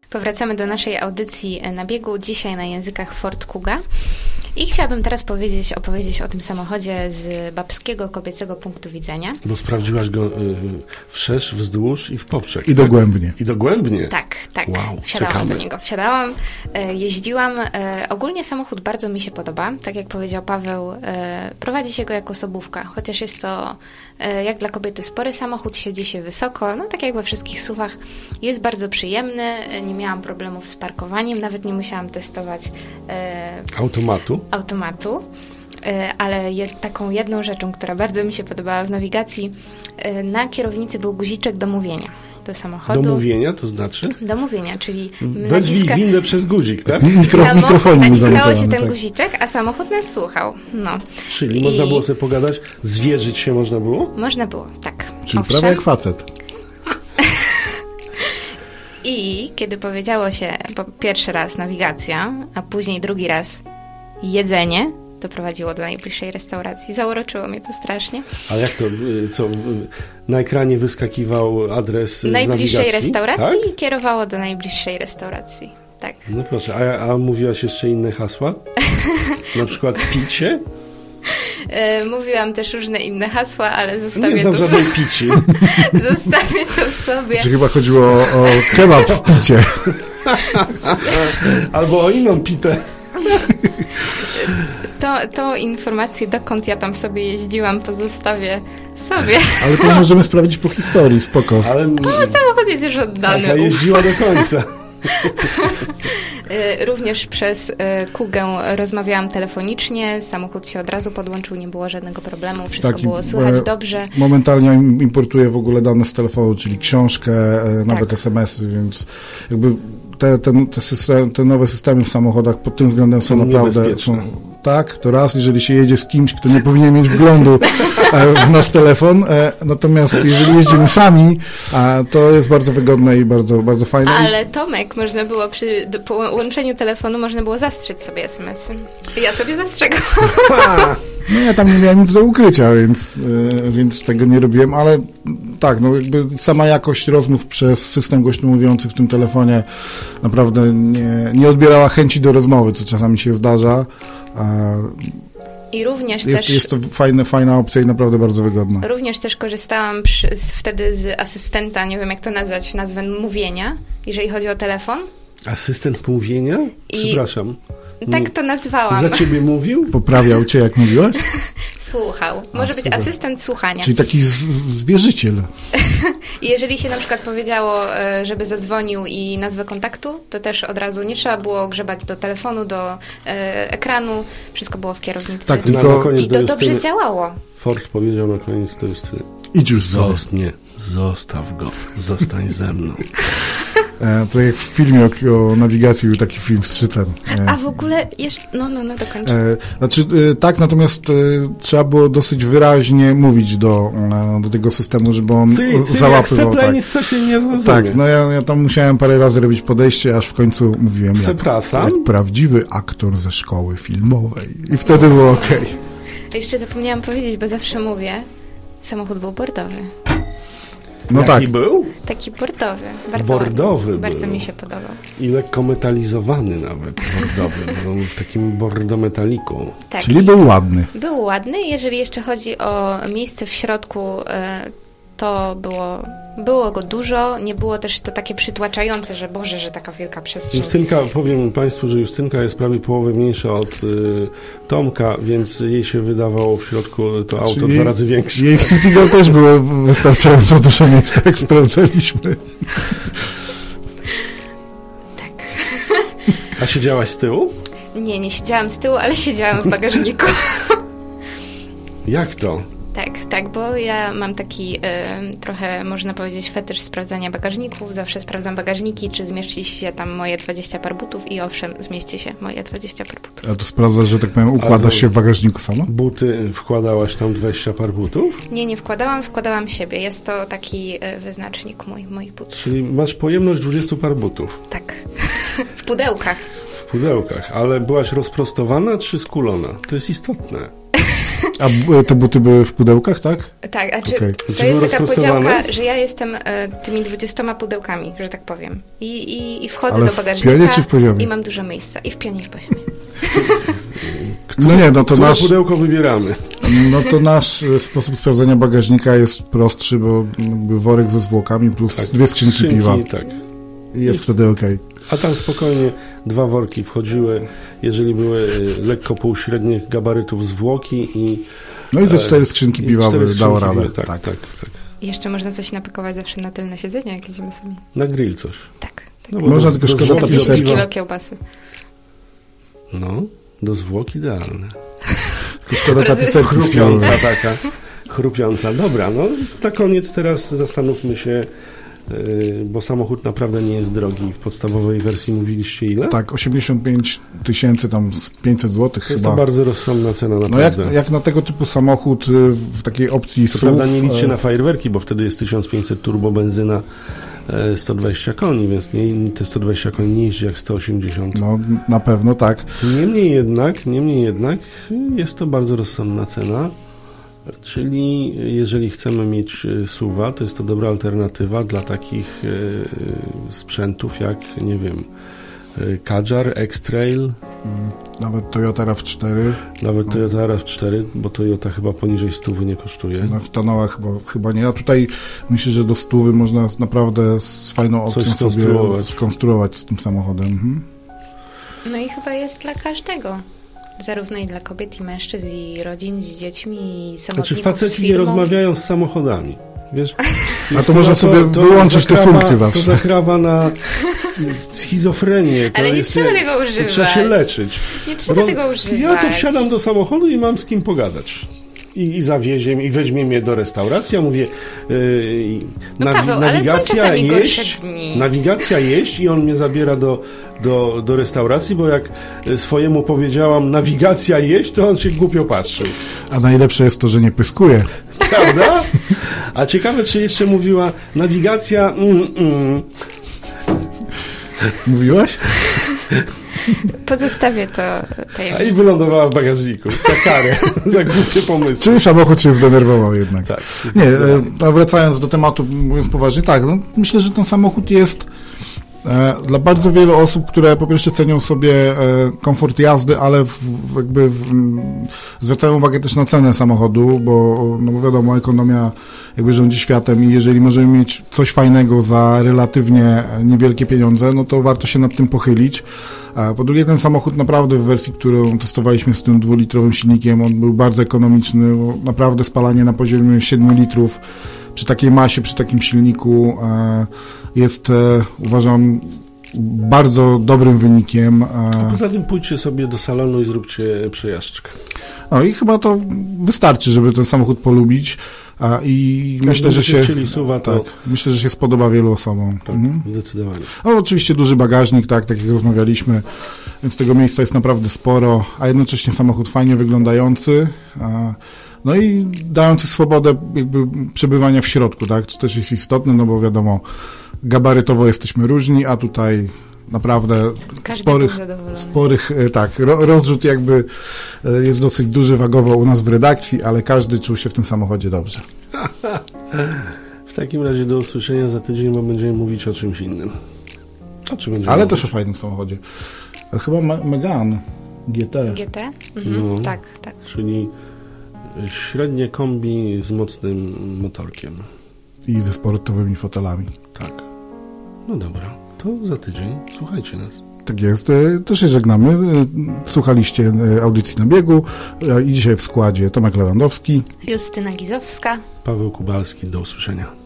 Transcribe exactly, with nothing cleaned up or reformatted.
Powracamy do naszej audycji na biegu, dzisiaj na językach Ford Kuga. I chciałabym teraz powiedzieć, opowiedzieć o tym samochodzie z babskiego, kobiecego punktu widzenia. Bo sprawdziłaś go y, wszerz, wzdłuż i w poprzek. I dogłębnie. I dogłębnie? Tak, tak. Wow, wsiadałam czekamy. do niego. Wsiadałam, e, jeździłam. E, ogólnie samochód bardzo mi się podoba. Tak jak powiedział Paweł, e, prowadzi się go jako osobówka. Chociaż jest to, e, jak dla kobiety, spory samochód, siedzi się wysoko. No tak jak we wszystkich suwach. Jest bardzo przyjemny. E, nie miałam problemów z parkowaniem. Nawet nie musiałam testować e, automatu. automatu. E, ale je, taką jedną rzeczą, która bardzo mi się podobała w nawigacji, e, na kierownicy był guziczek do mówienia do samochodu. Do mówienia, to znaczy? Do mówienia, czyli Wezwij naciska... windę przez guzik, tak? Mikro, Samochód, mikrofonie naciskało się ten tak. guziczek, a samochód nas słuchał. No. Czyli I... można było sobie pogadać, zwierzyć się można było? Można było, tak. Czyli Owszem. prawie jak facet. I kiedy powiedziało się po pierwszy raz nawigacja, a później drugi raz jedzenie, to prowadziło do najbliższej restauracji. Zauroczyło mnie to strasznie. A jak to, co, na ekranie wyskakiwał adres najbliższej nawigacji? restauracji Tak? i kierowało do najbliższej restauracji. Tak. No proszę, a, a mówiłaś jeszcze inne hasła? Na przykład picie? E, mówiłam też różne inne hasła, ale zostawię Nie znam to żadnej so... pici. Zostawię to sobie. Czy chyba chodziło o, o kebab w picie. Albo o inną pitę. To, to informację, dokąd ja tam sobie jeździłam, pozostawię sobie. Ale to możemy sprawdzić po historii, spoko. Ale... O, samochód jest już oddany. Taka jeździła do końca. Również przez Kugę rozmawiałam telefonicznie, samochód się od razu podłączył, nie było żadnego problemu, wszystko Tak, było słychać e, dobrze. Momentalnie importuję w ogóle dane z telefonu, czyli książkę, e, nawet Tak. es em esy, więc jakby te, te, te, system, te nowe systemy w samochodach pod tym względem są, Są naprawdę... niebezpieczne. Są, tak, to raz, jeżeli się jedzie z kimś, kto nie powinien mieć wglądu e, w nasz telefon, e, natomiast jeżeli jeździmy sami, a to jest bardzo wygodne i bardzo, bardzo fajne. Ale Tomek, można było przy do, połączeniu telefonu, można było zastrzec sobie es em esy. Ja sobie zastrzegam. No ja tam nie miałem nic do ukrycia, więc, yy, więc tego nie robiłem, ale tak, no jakby sama jakość rozmów przez system głośno mówiący w tym telefonie naprawdę nie, nie odbierała chęci do rozmowy, co czasami się zdarza. A I również jest, też... jest to fajne, fajna opcja i naprawdę bardzo wygodna. Również też korzystałam przy, z, wtedy z asystenta, nie wiem jak to nazwać, nazwę mówienia, jeżeli chodzi o telefon. Asystent mówienia? I- Przepraszam. Tak to nazwałam. Za ciebie mówił? Poprawiał cię, jak mówiłaś? Słuchał. Może A, być super. asystent słuchania. Czyli taki z, zwierzyciel. I jeżeli się na przykład powiedziało, e, żeby zadzwonił i nazwę kontaktu, to też od razu nie trzeba było grzebać do telefonu, do e, ekranu. Wszystko było w kierownicy. Tak, Na, tylko- na koniec I do to dobrze Justyny. działało. Ford powiedział na koniec do Justyny. Idź już stąd. Zost, nie, zostaw go, zostań ze mną. E, to jak w filmie o, o nawigacji był taki film z Szycem. E, A w ogóle jeszcze... No, no, no, dokończę. E, znaczy, e, tak, natomiast e, trzeba było dosyć wyraźnie mówić do, e, do tego systemu, żeby on Ty, ty załapywał. jak Tak, nic co się nie zrozumie. tak, no ja, ja tam musiałem parę razy robić podejście, aż w końcu mówiłem jak, Przepraszam? jak prawdziwy aktor ze szkoły filmowej. I wtedy było okej. A jeszcze zapomniałam powiedzieć, bo zawsze mówię, samochód był bordowy. No Jaki tak, był? Taki bordowy. Bardzo Bordowy ładny. Bardzo był. mi się podobał. I lekko metalizowany nawet, bordowy, bo on w takim bordometaliku. Tak. czyli był ładny. Był ładny. Jeżeli jeszcze chodzi o miejsce w środku, e, to było, było go dużo. Nie było też to takie przytłaczające, że Boże, że taka wielka przestrzeń. Justynka, powiem Państwu, że Justynka jest prawie połowę mniejsza od y, Tomka, więc jej się wydawało w środku to auto Czyli dwa razy większe. Jej w Citigo też było wystarczająco dużo miejsca, jak sprawdzaliśmy. Tak. A siedziałaś z tyłu? Nie, nie siedziałam z tyłu, ale siedziałam w bagażniku. Jak to? Tak, tak, bo ja mam taki e, trochę, można powiedzieć, fetysz sprawdzania bagażników. Zawsze sprawdzam bagażniki, czy zmieści się tam moje dwadzieścia par butów i owszem, zmieści się moje dwadzieścia par butów. A to sprawdzasz, że tak powiem, układasz się w bagażniku sama? Buty wkładałaś tam dwadzieścia par butów? Nie, nie wkładałam, wkładałam siebie. Jest to taki e, wyznacznik mój, moich butów. Czyli masz pojemność dwadzieścia par butów Tak, w pudełkach. w pudełkach, ale byłaś rozprostowana czy skulona? To jest istotne. A b- te buty były w pudełkach, tak? Tak, a czy Okej. to Czy jest były taka rozprostowane? podziałka, że ja jestem e, tymi dwudziestoma pudełkami, że tak powiem. I, i, i wchodzę Ale do w bagażnika pionie czy w poziomie? i mam dużo miejsca. I w pionie, i w poziomie. No nie, no to Które nasz, pudełko wybieramy? no to nasz e, sposób sprawdzenia bagażnika jest prostszy, bo jakby worek ze zwłokami plus Tak, dwie skrzynki, skrzynki, piwa. Tak. I jest wtedy okej. A tam spokojnie dwa worki wchodziły, jeżeli były y, lekko półśrednich gabarytów zwłoki i No i ze E, cztery skrzynki i piwa cztery by dało skrzynki radę. piwa, tak, tak, tak. I jeszcze można coś napakować zawsze na tylne siedzenie, jak jedziemy sami. Na grill coś. Tak. No, bo Można do- tylko do szkoda zwłoki do tapicerki. dziesięć piwa- kilo kiełbasy. No, do zwłok idealne. Tylko szkoda Bardzo- tapicerki z Chrupiąca piwa. taka. Chrupiąca. Dobra, no na koniec teraz zastanówmy się, yy, bo samochód naprawdę nie jest drogi. W podstawowej wersji mówiliście ile? Tak, osiemdziesiąt pięć tysięcy, tam z pięćset złotych To jest chyba. to bardzo rozsądna cena No jak, naprawdę. jak na tego typu samochód y, w takiej opcji Co S U V, prawda nie liczcie e, na fajerwerki, bo wtedy jest tysiąc pięćset turbo benzyna, e, sto dwadzieścia koni, więc nie, te sto dwadzieścia koni nie jeździ jak sto osiemdziesiąt. No na pewno tak. Niemniej jednak, niemniej jednak jest to bardzo rozsądna cena, czyli jeżeli chcemy mieć S U V-a, to jest to dobra alternatywa dla takich e, sprzętów jak, nie wiem, e, Kadżar, X-Trail, Mm, Nawet Toyota RAV cztery, nawet No. Toyota RAV cztery, bo Toyota chyba poniżej stówy nie kosztuje. no w Tanoach chyba, chyba nie. A tutaj myślę, że do stówy można naprawdę z fajną opcją sobie skonstruować. skonstruować z tym samochodem. Mhm. No i chyba jest dla każdego. Zarówno i dla kobiet, i mężczyzn, i rodzin z dziećmi, i Znaczy samotników z faceci nie firmą. rozmawiają z samochodami. Wiesz? A to można sobie wyłączyć te zakrawa- funkcje To zawsze. zakrawa na schizofrenię. To Ale nie jest, trzeba tego to używać. Trzeba się leczyć. Nie trzeba Bo tego używać. Ja to wsiadam do samochodu i mam z kim pogadać. I, i zawiezie mnie, i weźmie mnie do restauracji. Ja mówię, yy, No nawi- Paweł, ale są nawigacja czasami gorsze jeść, dni. nawigacja jeść i on mnie zabiera do, do, do restauracji, bo jak swojemu powiedziałam nawigacja jeść, to on się głupio patrzył. A najlepsze jest to, że nie pyskuje. Prawda? A ciekawe, czy jeszcze mówiła nawigacja mm, mm. Mówiłaś? Pozostawię to A i tajemnicą. wylądowała w bagażniku. Za karę. Za głupie pomysły. Czyli samochód się zdenerwował jednak. Tak. Nie, e, a wracając do tematu, mówiąc poważnie, tak, no, myślę, że ten samochód jest e, dla bardzo wielu osób, które po pierwsze cenią sobie e, komfort jazdy, ale w, w, jakby w, m, zwracają uwagę też na cenę samochodu, bo, no bo wiadomo, ekonomia jakby rządzi światem i jeżeli możemy mieć coś fajnego za relatywnie niewielkie pieniądze, no to warto się nad tym pochylić. A po drugie, ten samochód naprawdę w wersji, którą testowaliśmy z tym dwulitrowym silnikiem, on był bardzo ekonomiczny, bo naprawdę spalanie na poziomie siedmiu litrów przy takiej masie, przy takim silniku e, jest, e, uważam, bardzo dobrym wynikiem. E, Poza tym pójdźcie sobie do salonu i zróbcie przejażdżkę. no i chyba to wystarczy, żeby ten samochód polubić. A, I Jak myślę, że będziecie się, chcieli suwa, to tak, myślę, że się spodoba wielu osobom. tak, Mhm. zdecydowanie. No, oczywiście duży bagażnik, tak, tak jak rozmawialiśmy, więc tego miejsca jest naprawdę sporo, a jednocześnie samochód fajnie wyglądający, a, no i dający swobodę jakby przebywania w środku, tak, to też jest istotne, no bo wiadomo, gabarytowo jesteśmy różni, a tutaj naprawdę Każdy sporych, był zadowolony. sporych, e, tak, ro, rozrzut jakby e, jest dosyć duży wagowo u nas w redakcji, ale każdy czuł się w tym samochodzie dobrze. W takim razie do usłyszenia za tydzień, bo będziemy mówić o czymś innym. O czym będziemy Ale mówić? też o fajnym samochodzie. E, Chyba Me- Megane G T. G T? Mhm. No. Tak, tak. Czyli średnie kombi z mocnym motorkiem. I ze sportowymi fotelami. Tak. No dobra, to za tydzień. Słuchajcie nas. Tak jest. E, To się żegnamy. E, Słuchaliście e, audycji na biegu e, i dzisiaj w składzie Tomek Lewandowski. Justyna Gizowska. Paweł Kubalski, do usłyszenia.